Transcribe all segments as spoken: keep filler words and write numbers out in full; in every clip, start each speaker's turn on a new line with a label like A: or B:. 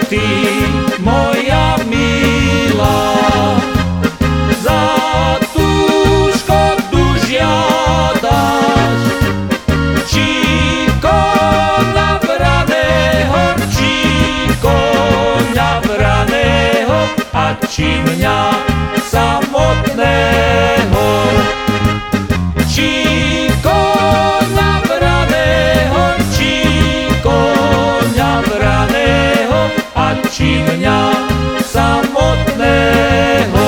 A: ty, moja milá, za tú škodu žiadaš, či koňa vraného, či koňa vraného, a či mňa samotného. Či koňa vraného, či koňa vraného, a či mňa samotného.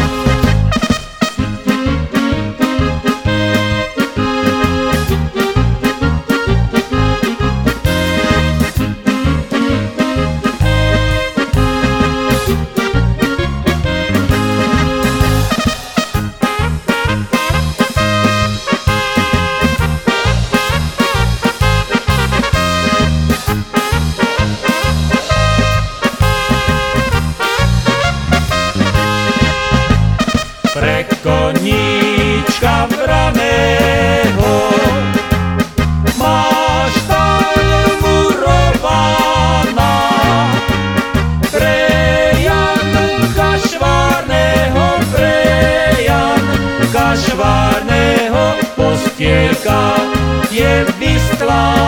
A: Pre koníčka vraného máš talmurovaná, pre Janka Švárneho, pre Janka Švárneho postielka je vyslá.